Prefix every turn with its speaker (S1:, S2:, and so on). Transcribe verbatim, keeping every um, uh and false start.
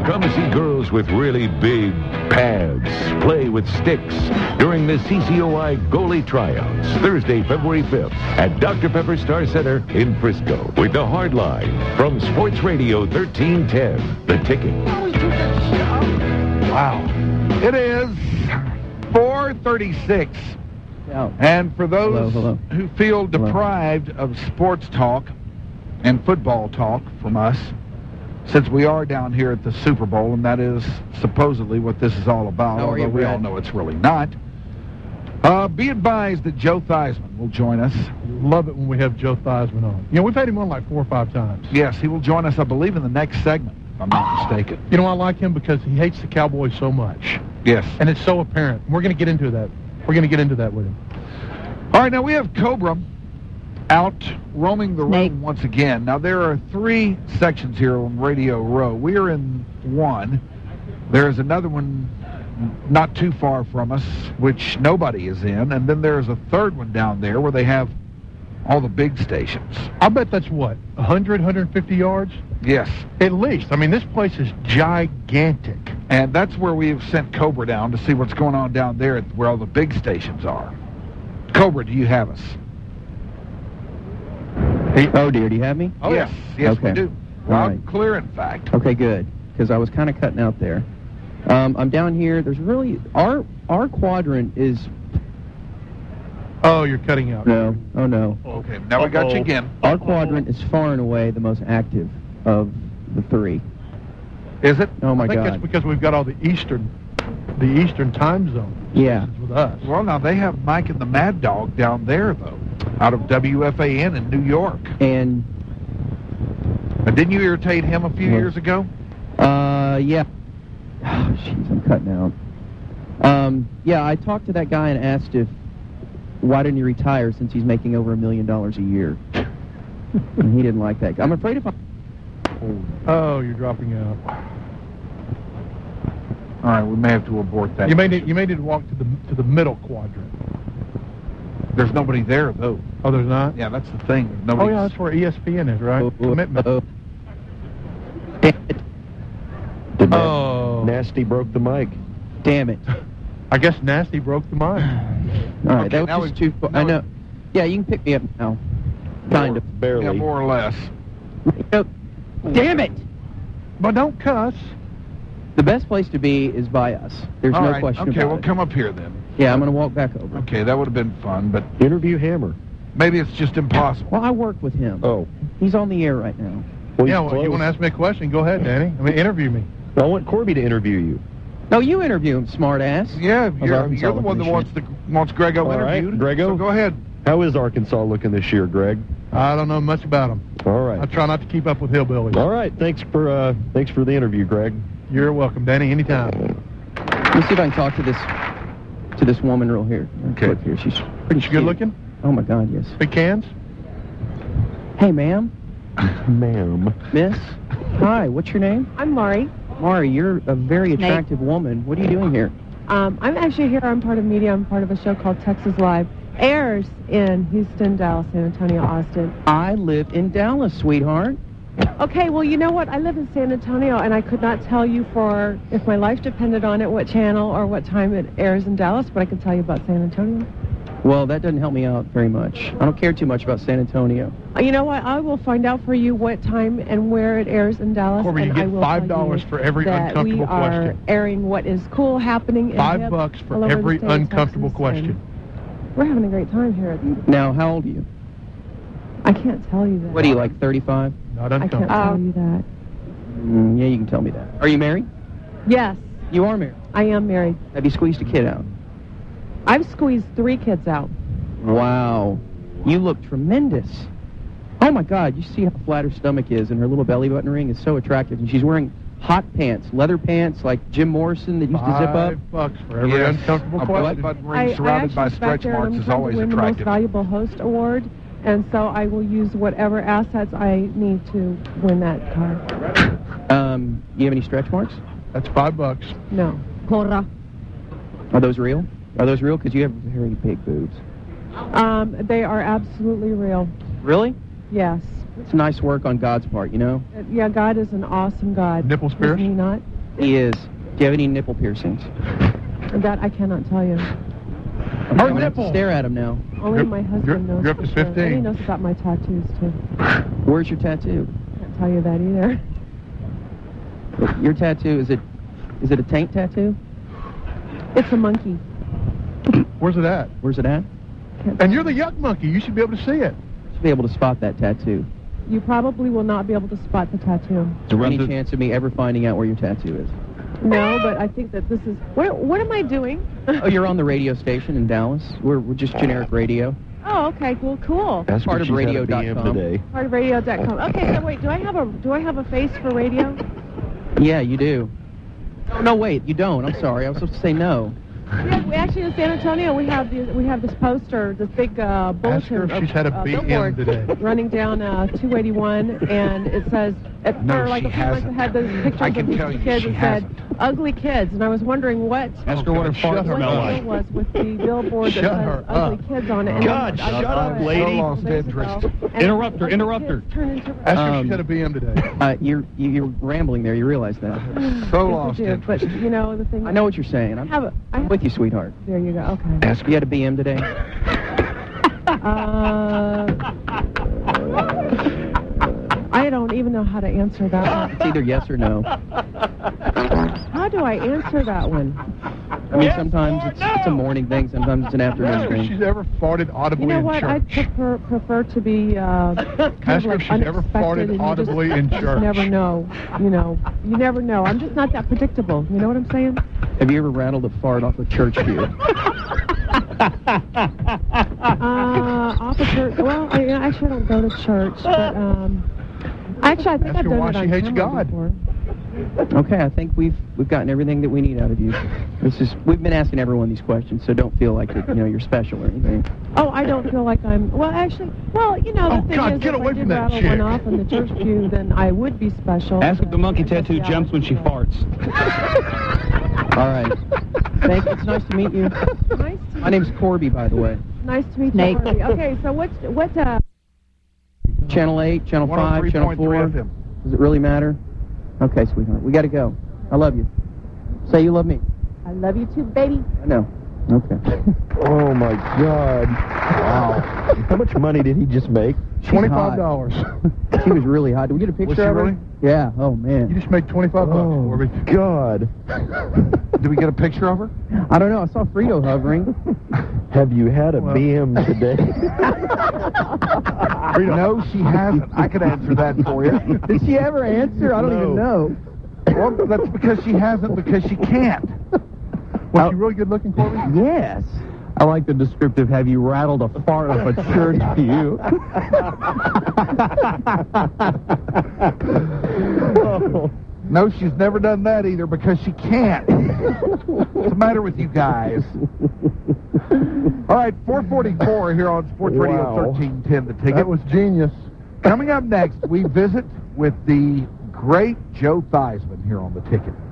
S1: Come see girls with really big pads play with sticks during the C C O I goalie tryouts, Thursday, February fifth at Doctor Pepper Star Center in Frisco with the Hard Line from Sports Radio thirteen ten. The Ticket.
S2: Wow. It is four thirty-six.
S3: Yeah.
S2: And for those
S3: hello, hello.
S2: who feel deprived hello. of sports talk and football talk from us, since we are down here at the Super Bowl, and that is supposedly what this is all about,
S3: How are
S2: although
S3: you,
S2: we
S3: Brad?
S2: all know it's really not, uh, be advised that Joe Theismann will join us.
S4: Love it when we have Joe Theismann on. You know, we've had him on like four or five times.
S2: Yes, he will join us, I believe, in the next segment, if I'm not mistaken.
S4: You know, I like him because he hates the Cowboys so much.
S2: Yes.
S4: And it's so apparent. We're going to get into that. We're going to get into that with him.
S2: All right, now we have Cobra out roaming the
S5: Snake.
S2: room once again. Now, there are three sections here on Radio Row. We are in one. There is another one not too far from us, which nobody is in. And then there's a third one down there where they have all the big stations.
S4: I bet that's what, one hundred, one hundred fifty yards?
S2: Yes.
S4: At least. I mean, this place is gigantic.
S2: And that's where we have sent Cobra down to see what's going on down there at where all the big stations are. Cobra, do you have us?
S3: Oh, dear, do you have me?
S2: Oh, yes. Yes,
S3: okay.
S2: we do.
S3: All
S2: Loud
S3: right.
S2: and clear, in fact.
S3: Okay, good, because I was kind of cutting out there. Um, I'm down here. There's really, our our quadrant is,
S4: Oh, you're cutting out.
S3: no, oh no.
S2: Okay, now we got you
S4: Uh-oh.
S2: again.
S3: Our quadrant is far and away the most active of the three.
S2: Is it?
S3: Oh, my
S4: I think
S3: God.
S4: that's because we've got all the Eastern, the Eastern time zone
S3: Yeah.
S4: stations with us.
S2: Well, now they have Mike and the Mad Dog down there, though, out of W F A N in New York.
S3: And,
S2: Now, didn't you irritate him a few
S3: What?
S2: years ago?
S3: uh, yeah. Oh, jeez, I'm cutting out. Um, yeah, I talked to that guy and asked if, why didn't he retire since he's making over a million dollars a year? And he didn't like that. I'm afraid if I...
S4: Oh, you're dropping out.
S2: All right, we may have to abort that.
S4: You may need, you may need to walk to the to the middle quadrant.
S2: There's nobody there, though.
S4: Oh, there's not?
S2: Yeah, that's the thing.
S4: Oh,
S2: Nobody.
S4: yeah, that's where E S P N is, right?
S3: Oh, oh,
S4: Commitment.
S3: oh. Damn it.
S6: Did that
S4: Oh.
S6: Nasty broke the mic.
S3: Damn it.
S4: I guess Nasty broke the mic.
S3: All right,
S2: Okay,
S3: that
S2: now
S3: was just
S2: we-
S3: too far.
S2: now
S3: I
S2: we-
S3: know. Yeah, you can pick me up now. Kind of.
S6: Barely.
S2: Yeah, more or less.
S3: Nope. Damn it!
S4: But don't cuss.
S3: The best place to be is by us. There's
S2: All
S3: no
S2: right,
S3: question
S2: okay,
S3: about
S2: well,
S3: it.
S2: come up here then.
S3: Yeah, I'm going to walk back over.
S2: Okay, that would have been fun, but
S6: Interview Hammer.
S2: maybe it's just impossible.
S3: Well, I work with him.
S6: Oh.
S3: He's on the air right now.
S6: Well,
S4: Yeah,
S6: he's
S4: well, you
S6: close.
S4: want to ask me a question? Go ahead, Danny. I mean, interview me.
S6: I want Corby to interview you.
S3: No, you interview him, smart ass.
S2: Yeah, you're,
S3: Arkansas
S2: you're the one that
S3: looking
S2: wants the wants Grego
S6: All right,
S2: interviewed.
S6: Grego?
S2: So go ahead.
S6: How is Arkansas looking this year, Greg?
S4: I don't know much about him.
S6: All
S4: I
S6: right.
S4: try not to keep up with hillbillies.
S6: All right. Thanks for uh, thanks for the interview, Greg.
S4: You're welcome, Danny. Anytime.
S3: Let me see if I can talk to this to this woman real here.
S2: Okay.
S3: Look here, she's pretty
S4: She
S3: cute.
S4: good looking?
S3: Oh my God, yes.
S4: Big cans?
S3: Hey, ma'am,
S6: Ma'am.
S3: miss. Hi, what's your name?
S5: I'm Mari.
S3: Mari, you're a very
S5: Snake.
S3: attractive woman. What are you doing here?
S5: Um, I'm actually here. I'm part of media. I'm part of a show called Texas Live. Airs in Houston, Dallas, San Antonio, Austin.
S3: I live in Dallas, sweetheart.
S5: Okay, well, you know what? I live in San Antonio, and I could not tell you for if my life depended on it what channel or what time it airs in Dallas, but I can tell you about San Antonio.
S3: Well, that doesn't help me out very much. I don't care too much about San Antonio.
S5: Uh, You know what? I will find out for you what time and where it airs in Dallas.
S4: Corby, you
S5: and
S4: get
S5: I will
S4: five
S5: tell
S4: dollars
S5: you
S4: for every
S5: that
S4: uncomfortable
S5: we are
S4: question.
S5: airing what is cool happening in
S4: Five
S5: hip
S4: bucks for
S5: all over the
S4: every
S5: state of
S4: uncomfortable
S5: Texas,
S4: question.
S5: and We're having a great time here.
S3: Now, how old are you?
S5: I can't tell you that.
S3: What are you, like thirty-five?
S4: Not
S5: I can't
S4: uncomfortable.
S5: tell you that.
S3: Mm, yeah, you can tell me that. Are you married?
S5: Yes,
S3: You are married.
S5: I am married.
S3: Have you squeezed a kid out?
S5: I've squeezed three kids out.
S3: Wow. You look tremendous. Oh, my God. You see how flat her stomach is, and her little belly button ring is so attractive. And she's wearing hot pants, leather pants like Jim Morrison that used to zip up.
S4: Five bucks for every
S2: Yes,
S4: uncomfortable
S2: a
S4: question.
S2: button
S5: I,
S2: ring
S5: I
S2: surrounded by
S5: actually
S2: stretch
S5: back there, and
S2: marks
S5: I'm
S2: is
S5: trying
S2: always
S5: to win the most
S2: attractive.
S5: valuable host award, and so I will use whatever assets I need to win that car.
S3: Um, you have any stretch marks?
S4: That's five bucks.
S5: No. Porra.
S3: Are those real? Are those real? Because you have very big boobs.
S5: Um, they are absolutely real.
S3: Really?
S5: Yes.
S3: It's nice work on God's part, you know?
S5: Uh, Yeah, God is an awesome God.
S4: Nipple spears?
S5: Isn't he not?
S3: He is. Do you have any nipple piercings?
S5: That I cannot tell you.
S3: I'm gonna have to
S4: nipple.
S3: stare at him now.
S5: Only
S4: You're-
S5: my husband
S4: you're-
S5: knows.
S4: you're up
S5: for
S4: to
S5: sure.
S4: fifteen.
S5: And he knows about my tattoos too.
S3: Where's your tattoo?
S5: Can't tell you that either.
S3: Your tattoo, is it is it a taint tattoo?
S5: It's a monkey.
S4: Where's it at?
S3: Where's it at?
S5: Can't
S4: And you're the yuck monkey. You should be able to see it.
S3: You should be able to spot that tattoo.
S5: You probably will not be able to spot the tattoo.
S3: Is there any chance of me ever finding out where your tattoo is?
S5: No, but I think that this is. What, what am I doing?
S3: Oh, you're on the radio station in Dallas. We're, we're just generic radio.
S5: Oh, okay. Well, cool.
S6: That's
S3: Part
S6: what
S3: of
S6: she's had
S3: radio
S6: a
S3: dot
S6: B M
S3: com.
S6: today.
S5: Part of radio dot com. Okay, so wait. Do I have a Do I have a face for radio?
S3: Yeah, you do. Oh, no, wait, you don't. I'm sorry. I was supposed to say no.
S5: Yeah, we actually in San Antonio we have the, we have this poster, this big uh,
S4: Ask her
S5: bulletin,
S4: if she's had a
S5: uh,
S4: B M
S5: billboard
S4: today.
S5: running down uh, two eighty-one, and it says it,
S2: No,
S5: for like
S2: she
S5: a few months it
S2: hasn't.
S5: had those pictures
S2: I
S5: of
S2: can
S5: these
S2: tell you
S5: kids
S2: she
S5: and said
S2: hasn't.
S5: ugly kids, and I was wondering what
S4: Ask her what her
S5: what
S4: farts smell
S5: the
S4: like.
S5: deal was with the billboard that
S4: Shut
S5: says
S4: her
S5: ugly
S4: up.
S5: kids on it. And
S6: God,
S5: then I
S6: shut
S5: saw
S6: up,
S5: it
S6: lady.
S5: a couple
S2: Lost
S5: days
S2: interest.
S5: ago, and
S4: Interrupt her,
S5: ugly
S4: interrupt her.
S5: kids turned into
S4: Ask her if
S3: Um,
S4: she's had a B M today.
S3: Uh, you're you, you're rambling there. You realize that?
S2: So
S5: Yes, I
S2: lost
S5: do,
S2: interest.
S5: but you know the thing.
S3: I know what you're saying.
S5: I
S3: I'm
S5: have a, I
S3: I'm
S5: have,
S3: with you, sweetheart.
S5: there you go. Okay.
S3: Ask you had a B M today.
S5: Uh, I don't even know how to answer that one.
S3: It's either yes or no.
S5: How do I answer that one?
S3: I mean, sometimes it's, it's a morning thing. Sometimes it's an afternoon
S4: Ask her if
S3: thing.
S4: she's ever farted audibly
S5: You know
S4: in
S5: what? I
S4: church.
S5: prefer prefer to be uh, kind
S4: Ask
S5: of
S4: her if
S5: like
S4: she's ever
S5: unexpected,
S4: farted
S5: and you
S4: audibly
S5: just,
S4: in
S5: you just
S4: church.
S5: never know. You know, you never know. I'm just not that predictable. You know what I'm saying?
S3: Have you ever rattled a fart off a church pew?
S5: Uh, officer. Well, I, actually, I don't go to church, but um, actually, I think
S4: Ask
S5: I've
S4: her
S5: done
S4: why
S5: it
S4: she
S5: on
S4: hates
S5: camera
S4: God.
S5: before.
S3: Okay, I think we've we've gotten everything that we need out of you. This is we've been asking everyone these questions, so don't feel like that, you know you're special or anything.
S5: Oh, I don't feel like I'm. Well, actually, well, you know, the
S4: Oh,
S5: thing
S4: God,
S5: is,
S4: get
S5: if
S4: away
S5: I did
S4: from that
S5: rattle
S4: chick.
S5: one off in the church pew, then I would be special.
S7: Ask if the monkey tattoo
S5: Yeah,
S7: jumps when she
S5: yeah.
S7: farts.
S3: All right. Thank you. It's nice to meet you.
S5: Nice to
S3: My name's Corby, by the way.
S5: Nice to meet
S8: Nate.
S5: you. Corby. Okay, so what? What? Uh,
S3: Channel eight, Channel five, Channel
S2: one oh three
S3: four.
S2: point three F M.
S3: Does it really matter? Okay, sweetheart. We got to go. I love you. Say you love me.
S5: I love you too, baby.
S3: I know. Okay.
S6: Oh my God! Wow! How much money did he just make?
S4: Twenty-five dollars.
S3: She was really hot. Did we get a picture
S2: Was she
S3: of her?
S2: really?
S3: Yeah. Oh,
S4: You
S3: man.
S4: just made twenty-five bucks,
S6: Oh
S4: Corby.
S6: God!
S2: Did we get a picture of her?
S3: I don't know. I saw Frito hovering.
S6: Have you had a
S4: Well-
S6: B M today?
S2: No, she hasn't. I could answer that for you.
S3: Did she ever answer? I don't
S6: No.
S3: even know.
S2: Well, that's because she hasn't, because she can't.
S4: Was she really good looking, Corby?
S3: Yes.
S7: I like the descriptive, have you rattled a fart off a church pew?
S2: No, she's never done that either, because she can't. What's the matter with you guys? All right, four forty-four here on Sports Radio
S6: Wow.
S2: thirteen ten, The Ticket.
S4: That was genius.
S2: Coming up next, we visit with the great Joe Theismann here on The Ticket.